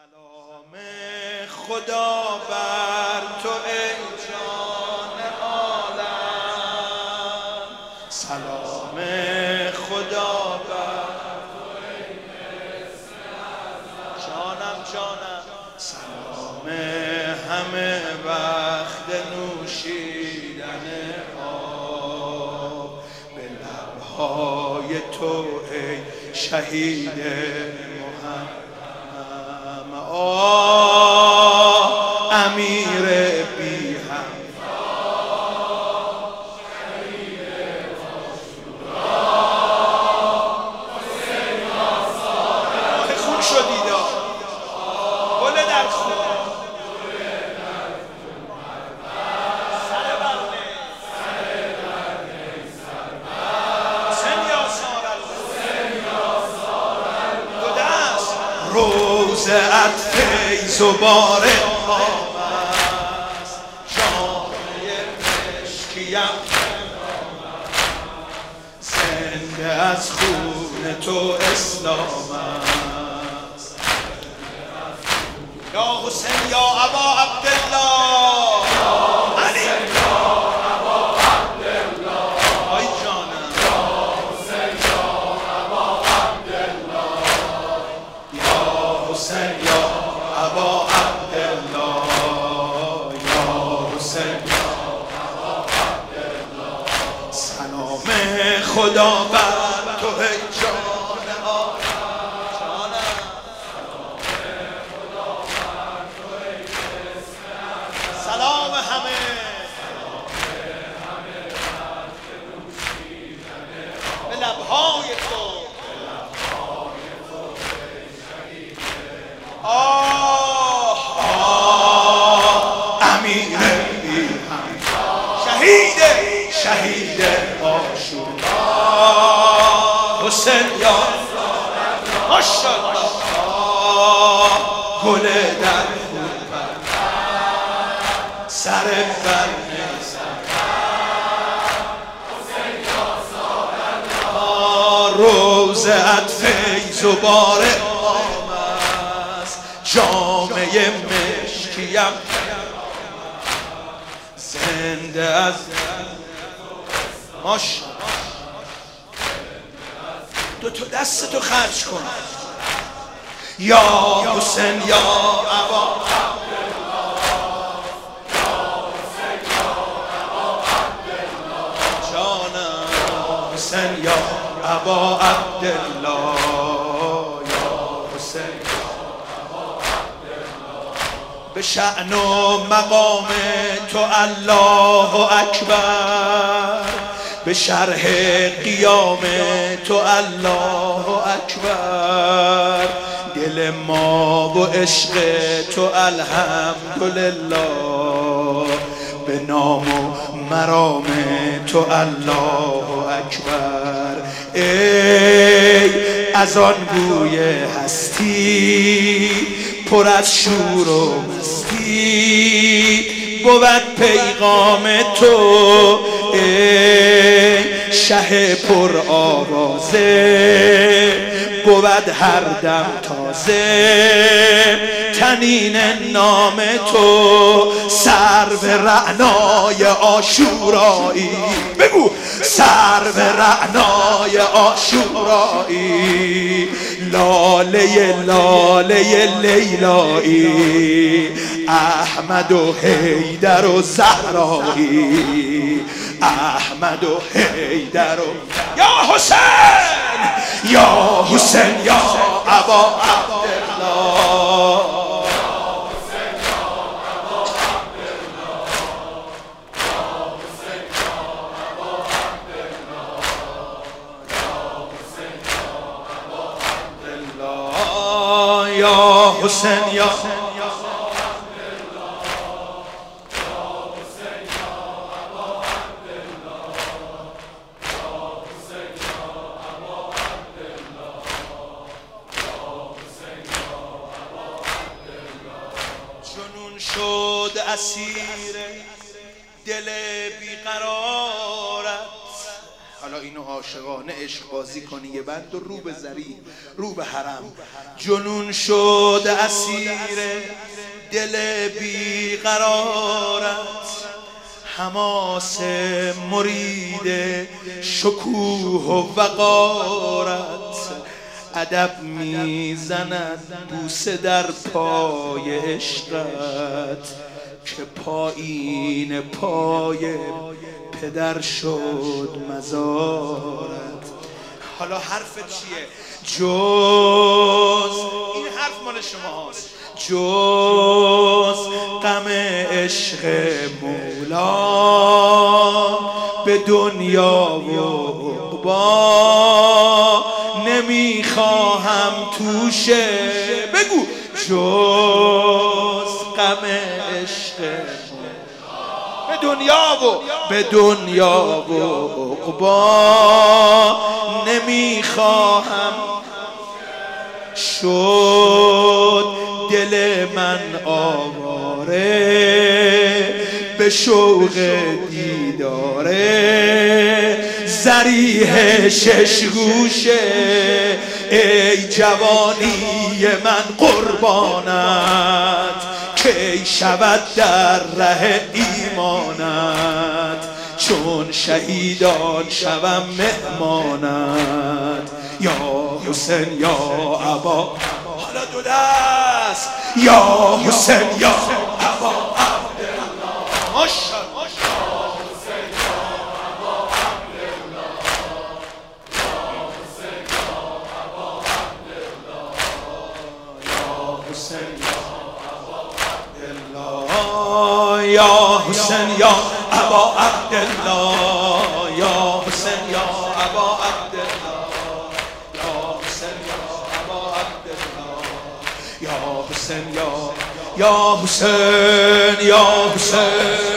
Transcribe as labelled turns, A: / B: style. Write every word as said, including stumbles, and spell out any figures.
A: سلام خدا بر تو ای جان عالم، سلام خدا بر تو ای اسم اعظم، جانم جانم سلام همه وقت نوشیدن آب به لبهای تو ای شهید آه امیر بی هم خون شدید گل در خون سر برنه حسین یا سارل دو دست روزت فیض و بارق آمست، جامعه مشکیم زنده از خون تو اسلام است. یا حسین یا ابا عبدالله، علی یا ابا عبدالله، آی جانم یا حسین یا ابا عبدالله، یا حسین یا ابا عبدالله، یا حسین یا ابا عبدالله. سلام خدا بر تو ای جان عالم، جانم سلام خدا بر تو ای اسم اعظم، سلام همه به لبهای تو آه آه امیر بی هم شهید شهید عاشورا حسین یا ماشاءالله گل در خون سر بر حسین یا سارالله روزت فیض و بارق جامعه مشکیم زنده از ماش دو تا دست تو خرج کن یا حسین یا ابا جانم حسین یا ابا عبدالله، یا حسین به شأن و مقام تو الله اکبر، به شرح قیام تو الله اکبر، دل ما و عشق تو الحمدلله، به نام و مرام تو الله اکبر. ای از آن بوی هستی پر از شور و مستی بود پیغام تو، ای شه پر آوازه بود هر دم تازه تنین نام تو، سرو رعنای عاشورایی بگو سرو رعنای عاشورایی، لاله لاله لیلایی، احمد و حیدر و زهرایی، احمد و حیدر و یا حسین یا حسین یا ابا عبدالله، یا حسین یا جنون شد اسیر دل بیقرارت، حالا اینو عاشقانه عشق بازی کنی یه بند و رو به زری رو به حرم. جنون شد اسیر دل بیقرارت، حماس مرید شکوه و وقارت. ادب میزند بوسه در پای عشقت، که پایین پای پدر شد مزارت. حالا حرف چیه؟ جز این حرف مال شما هست، جز غم عشق مولا به دنیا و عقبا نمیخواهم توشه. بگو جز غم عشق به دنیا و به دنیا و عقبا نمیخواهم. شد دل من آواره به شوق دیداره، ذریح شش گوشه. ای جوانی من قربانت، کی شود در ره ایمانت. چون شهیدان شوم مهمانت. یا حسین یا ابا، حالا دو دست. یا حسین یا ابا عبدالله، ماشاءالله. یا حسین یا ابا عبدالله، یا حسین یا ابا عبدالله، یا حسین یا ابا عبدالله، یا حسین یا یا حسین یا حسین.